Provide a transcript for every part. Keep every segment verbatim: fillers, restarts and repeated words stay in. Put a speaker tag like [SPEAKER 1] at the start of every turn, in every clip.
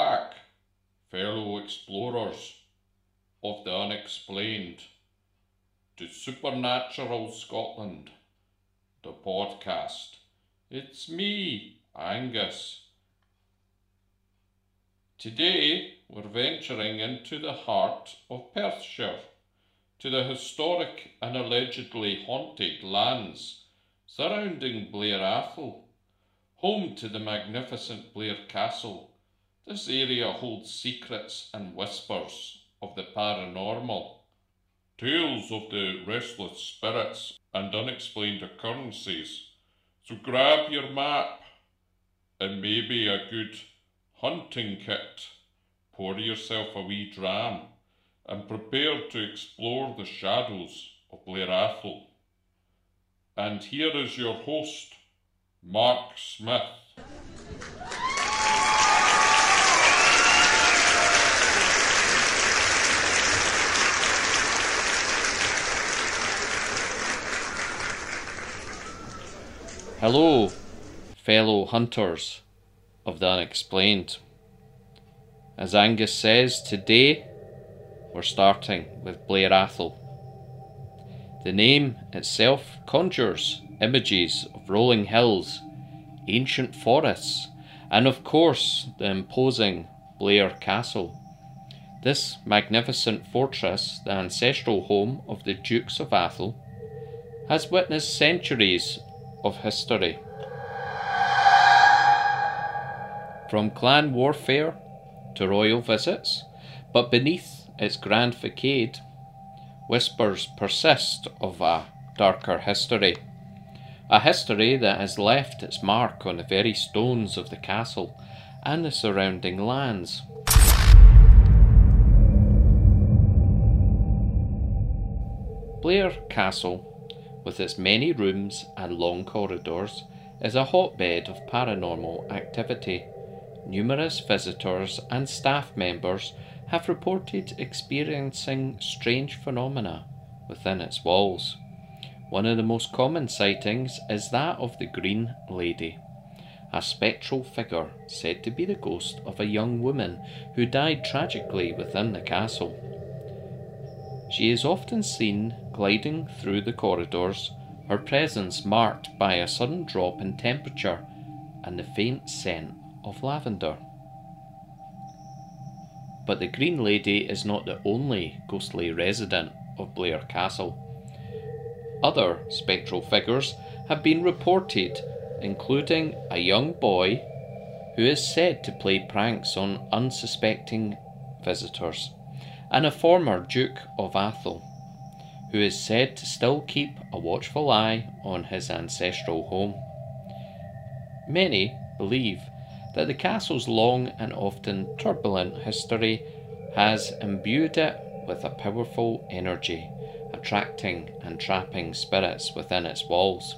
[SPEAKER 1] back, fellow explorers of the unexplained, to Supernatural Scotland, the podcast. It's me, Angus. Today we're venturing into the heart of Perthshire, to the historic and allegedly haunted lands surrounding Blair Athol, home to the magnificent Blair Castle. This area holds secrets and whispers of the paranormal, tales of the restless spirits and unexplained occurrences. So grab your map and maybe a good hunting kit, pour yourself a wee dram, and prepare to explore the shadows of Blair Athol. And here is your host, Mark Smith. Hello, fellow hunters of the unexplained. As Angus says, today we're starting with Blair Athol. The name itself conjures images of rolling hills, ancient forests, and of course the imposing Blair Castle. This magnificent fortress, the ancestral home of the Dukes of Athol, has witnessed centuries of history. From clan warfare to royal visits, but beneath its grand facade, whispers persist of a darker history. A history that has left its mark on the very stones of the castle and the surrounding lands. Blair Castle, with its many rooms and long corridors, is a hotbed of paranormal activity. Numerous visitors and staff members have reported experiencing strange phenomena within its walls. One of the most common sightings is that of the Green Lady, a spectral figure said to be the ghost of a young woman who died tragically within the castle. She is often seen gliding through the corridors, her presence marked by a sudden drop in temperature and the faint scent of lavender. But the Green Lady is not the only ghostly resident of Blair Castle. Other spectral figures have been reported, including a young boy who is said to play pranks on unsuspecting visitors, and a former Duke of Athol, who is said to still keep a watchful eye on his ancestral home. Many believe that the castle's long and often turbulent history has imbued it with a powerful energy, attracting and trapping spirits within its walls.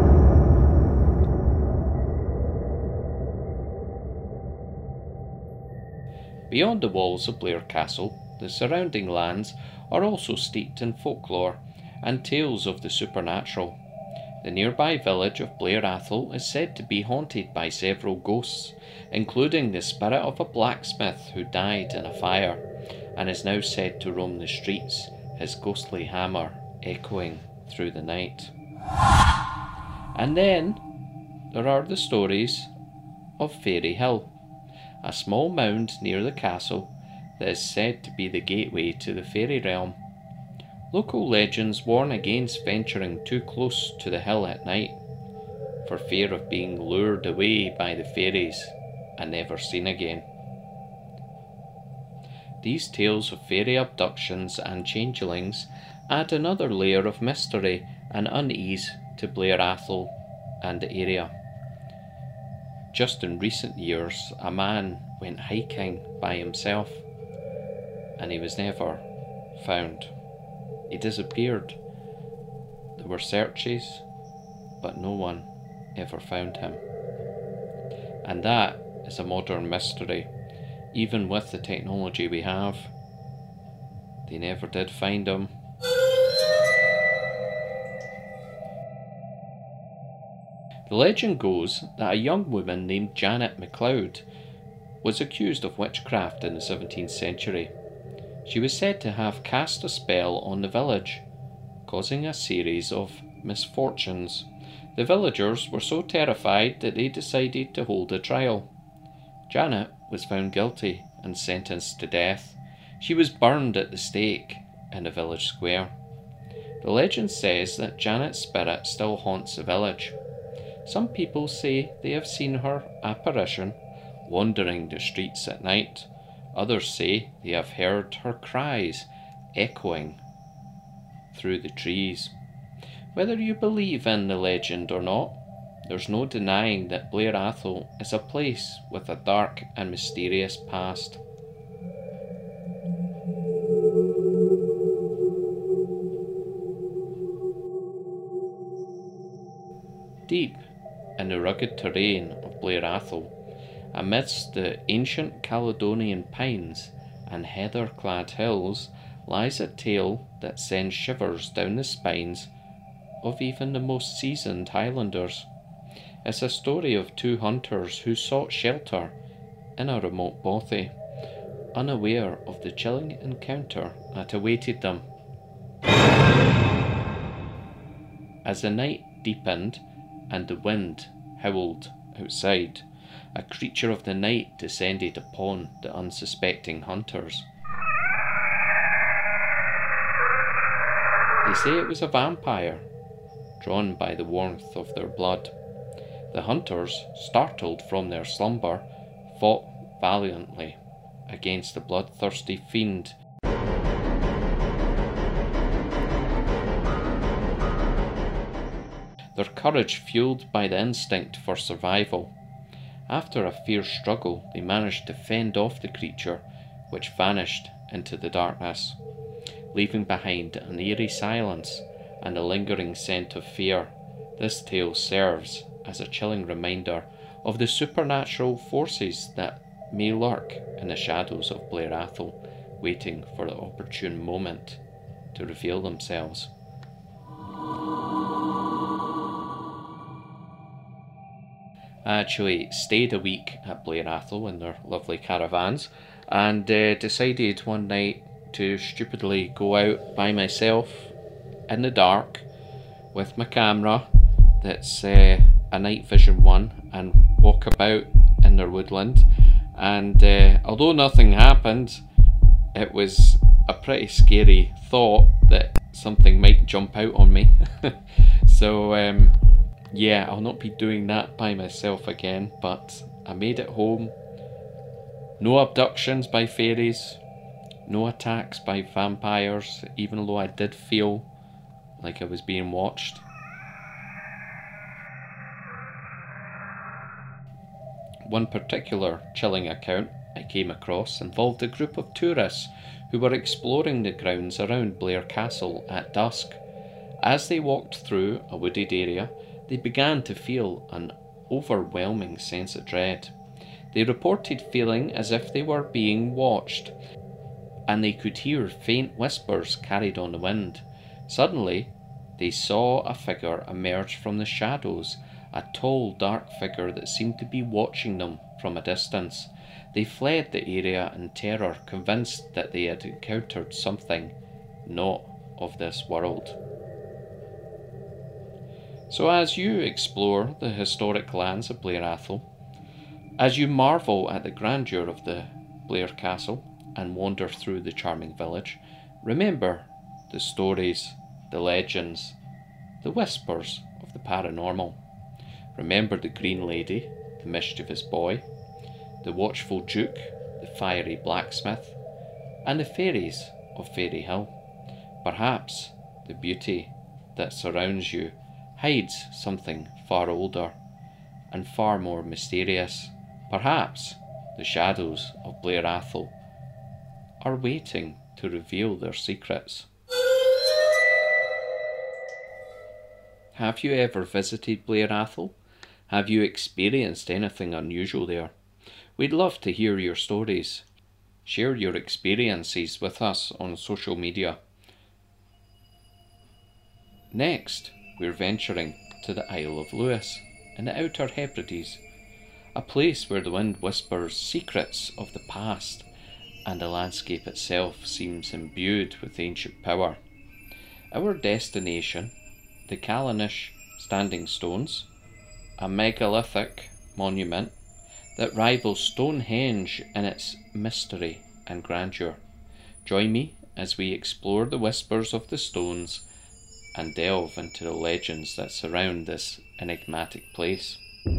[SPEAKER 1] Beyond the walls of Blair Castle, the surrounding lands are also steeped in folklore and tales of the supernatural. The nearby village of Blair Athol is said to be haunted by several ghosts, including the spirit of a blacksmith who died in a fire and is now said to roam the streets, his ghostly hammer echoing through the night. And then there are the stories of Fairy Hill, a small mound near the castle that is said to be the gateway to the fairy realm. Local legends warn against venturing too close to the hill at night, for fear of being lured away by the fairies and never seen again. These tales of fairy abductions and changelings add another layer of mystery and unease to Blair Athol and the area. Just in recent years, a man went hiking by himself and he was never found. He disappeared. There were searches, but no one ever found him. And that is a modern mystery. Even with the technology we have, they never did find him. The legend goes that a young woman named Janet MacLeod was accused of witchcraft in the seventeenth century. She was said to have cast a spell on the village, causing a series of misfortunes. The villagers were so terrified that they decided to hold a trial. Janet was found guilty and sentenced to death. She was burned at the stake in the village square. The legend says that Janet's spirit still haunts the village. Some people say they have seen her apparition wandering the streets at night. Others say they have heard her cries echoing through the trees. Whether you believe in the legend or not, there's no denying that Blair Athol is a place with a dark and mysterious past. Deep in the rugged terrain of Blair Athol, amidst the ancient Caledonian pines and heather-clad hills, lies a tale that sends shivers down the spines of even the most seasoned Highlanders. It's a story of two hunters who sought shelter in a remote bothy, unaware of the chilling encounter that awaited them. As the night deepened and the wind howled outside, a creature of the night descended upon the unsuspecting hunters. They say it was a vampire, drawn by the warmth of their blood. The hunters, startled from their slumber, fought valiantly against the bloodthirsty fiend. Their courage fueled by the instinct for survival. After a fierce struggle, they managed to fend off the creature, which vanished into the darkness, leaving behind an eerie silence and a lingering scent of fear. This tale serves as a chilling reminder of the supernatural forces that may lurk in the shadows of Blair Athol, waiting for the opportune moment to reveal themselves. I actually stayed a week at Blair Athol in their lovely caravans, and uh, decided one night to stupidly go out by myself in the dark with my camera that's uh, a night vision one, and walk about in their woodland. And uh, although nothing happened, it was a pretty scary thought that something might jump out on me. So um, yeah, I'll not be doing that by myself again, but I made it home. No abductions by fairies, no attacks by vampires, even though I did feel like I was being watched. One particular chilling account I came across involved a group of tourists who were exploring the grounds around Blair Castle at dusk. As they walked through a wooded area, they began to feel an overwhelming sense of dread. They reported feeling as if they were being watched, and they could hear faint whispers carried on the wind. Suddenly, they saw a figure emerge from the shadows, a tall, dark figure that seemed to be watching them from a distance. They fled the area in terror, convinced that they had encountered something not of this world. So as you explore the historic lands of Blair Athol, as you marvel at the grandeur of the Blair Castle and wander through the charming village, remember the stories, the legends, the whispers of the paranormal. Remember the Green Lady, the mischievous boy, the watchful Duke, the fiery blacksmith, and the fairies of Fairy Hill. Perhaps the beauty that surrounds you hides something far older and far more mysterious. Perhaps the shadows of Blair Athol are waiting to reveal their secrets. Have you ever visited Blair Athol? Have you experienced anything unusual there? We'd love to hear your stories. Share your experiences with us on social media. Next, we're venturing to the Isle of Lewis in the Outer Hebrides, a place where the wind whispers secrets of the past and the landscape itself seems imbued with ancient power. Our destination, the Callanish Standing Stones, a megalithic monument that rivals Stonehenge in its mystery and grandeur. Join me as we explore the whispers of the stones and delve into the legends that surround this enigmatic place.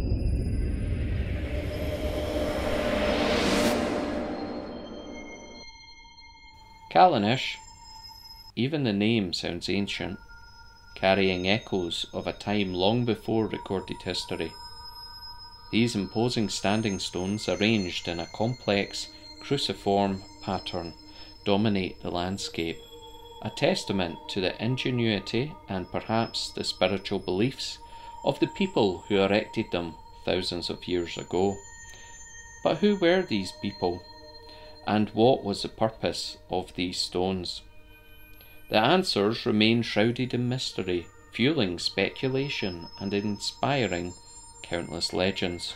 [SPEAKER 1] Callanish, even the name sounds ancient, carrying echoes of a time long before recorded history. These imposing standing stones, arranged in a complex cruciform pattern, dominate the landscape, a testament to the ingenuity and perhaps the spiritual beliefs of the people who erected them thousands of years ago. But who were these people? And what was the purpose of these stones? The answers remain shrouded in mystery, fueling speculation and inspiring countless legends.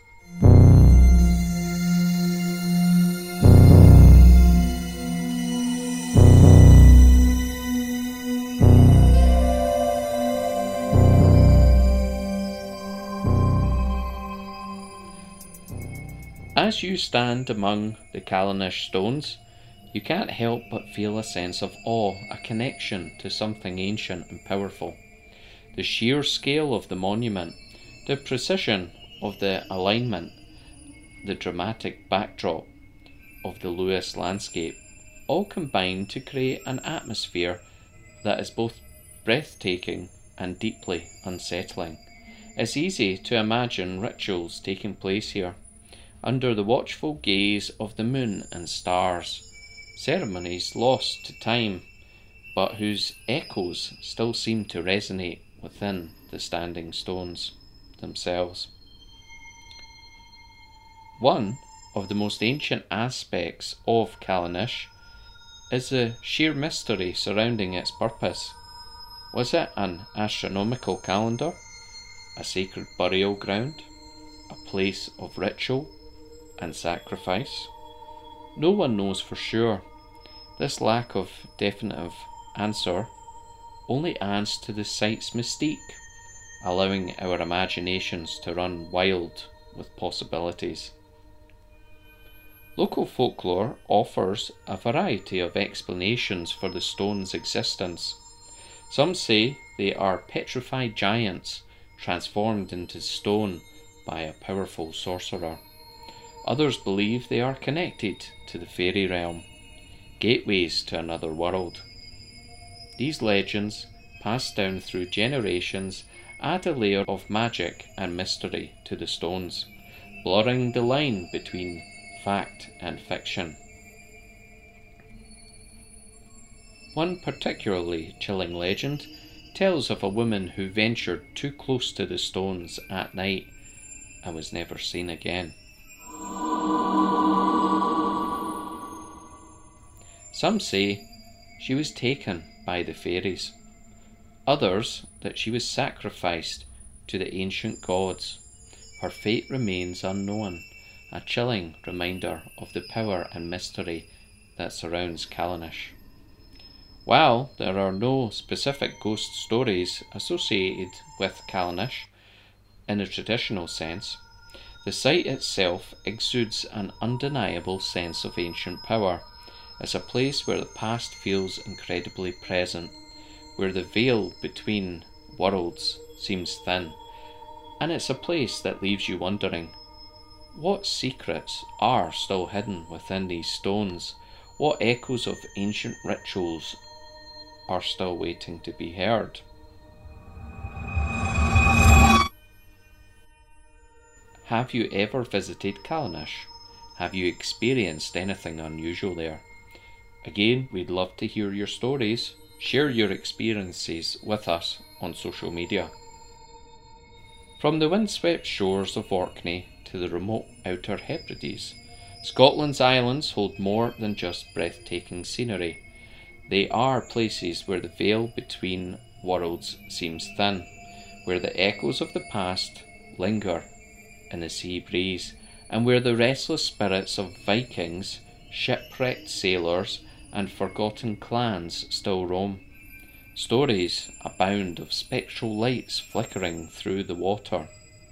[SPEAKER 1] As you stand among the Callanish stones, you can't help but feel a sense of awe, a connection to something ancient and powerful. The sheer scale of the monument, the precision of the alignment, the dramatic backdrop of the Lewis landscape, all combine to create an atmosphere that is both breathtaking and deeply unsettling. It's easy to imagine rituals taking place here, under the watchful gaze of the moon and stars, ceremonies lost to time, but whose echoes still seem to resonate within the standing stones themselves. One of the most ancient aspects of Callanish is the sheer mystery surrounding its purpose. Was it an astronomical calendar, a sacred burial ground, a place of ritual and sacrifice? No one knows for sure. This lack of definitive answer only adds to the site's mystique, allowing our imaginations to run wild with possibilities. Local folklore offers a variety of explanations for the stone's existence. Some say they are petrified giants transformed into stone by a powerful sorcerer. Others believe they are connected to the fairy realm, gateways to another world. These legends, passed down through generations, add a layer of magic and mystery to the stones, blurring the line between fact and fiction. One particularly chilling legend tells of a woman who ventured too close to the stones at night and was never seen again. Some say she was taken by the fairies, others that she was sacrificed to the ancient gods. Her fate remains unknown, a chilling reminder of the power and mystery that surrounds Callanish. While there are no specific ghost stories associated with Callanish in the traditional sense, the site itself exudes an undeniable sense of ancient power. It's a place where the past feels incredibly present, where the veil between worlds seems thin, and it's a place that leaves you wondering, what secrets are still hidden within these stones? What echoes of ancient rituals are still waiting to be heard? Have you ever visited Callanish? Have you experienced anything unusual there? Again, we'd love to hear your stories. Share your experiences with us on social media. From the windswept shores of Orkney to the remote Outer Hebrides, Scotland's islands hold more than just breathtaking scenery. They are places where the veil between worlds seems thin, where the echoes of the past linger in the sea breeze, and where the restless spirits of Vikings, shipwrecked sailors, and forgotten clans still roam. Stories abound of spectral lights flickering through the water.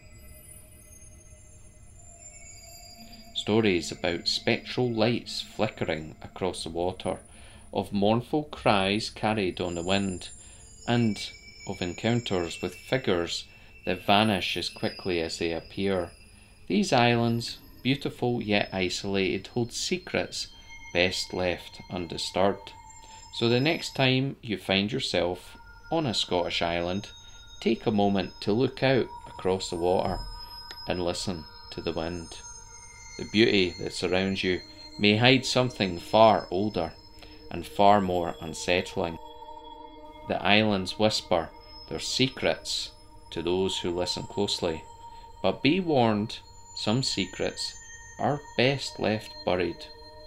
[SPEAKER 1] Stories about spectral lights flickering across the water, of mournful cries carried on the wind, and of encounters with figures that vanish as quickly as they appear. These islands, beautiful yet isolated, hold secrets best left undisturbed. So the next time you find yourself on a Scottish island, take a moment to look out across the water and listen to the wind. The beauty that surrounds you may hide something far older and far more unsettling. The islands whisper their secrets to those who listen closely, but be warned, some secrets are best left buried.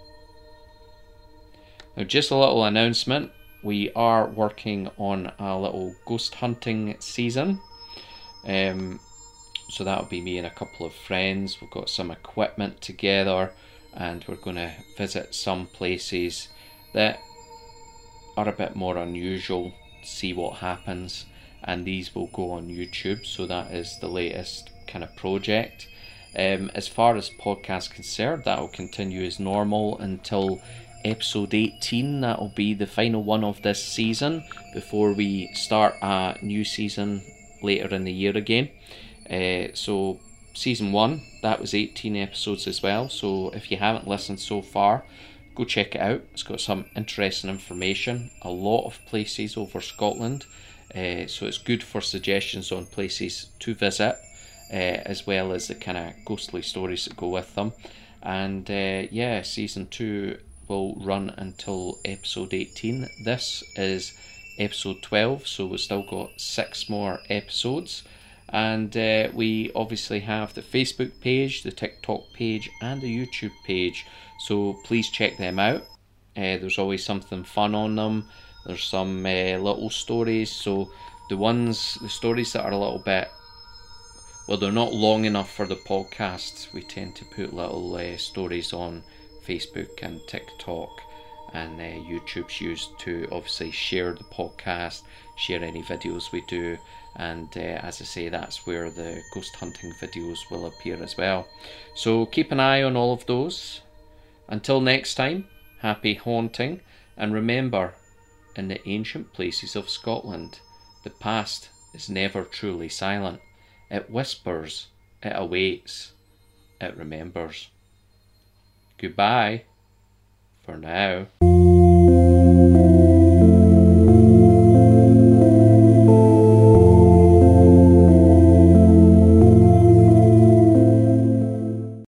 [SPEAKER 1] Now, just a little announcement, we are working on a little ghost hunting season. Um, so that'll be me and a couple of friends. We've got some equipment together and we're going to visit some places that are a bit more unusual, see what happens, and these will go on YouTube. So that is the latest kind of project. Um, as far as podcast concerned, that will continue as normal until episode eighteen. That will be the final one of this season before we start a new season later in the year again. Uh, so season one, that was eighteen episodes as well. So if you haven't listened so far, go check it out. It's got some interesting information, a lot of places over Scotland. Uh, so it's good for suggestions on places to visit, uh, as well as the kind of ghostly stories that go with them. And uh, yeah, season two will run until episode eighteen. This is episode twelve, so we've still got six more episodes. And uh, we obviously have the Facebook page, the TikTok page, and the YouTube page. So please check them out. Uh, there's always something fun on them. There's some uh, little stories. So the ones, the stories that are a little bit, well, they're not long enough for the podcasts. We tend to put little uh, stories on Facebook and TikTok, and uh, YouTube's used to obviously share the podcast, share any videos we do, and uh, as I say, that's where the ghost hunting videos will appear as well. So keep an eye on all of those. Until next time, happy haunting, and remember, in the ancient places of Scotland, the past is never truly silent. It whispers, it awaits, it remembers. Goodbye for now.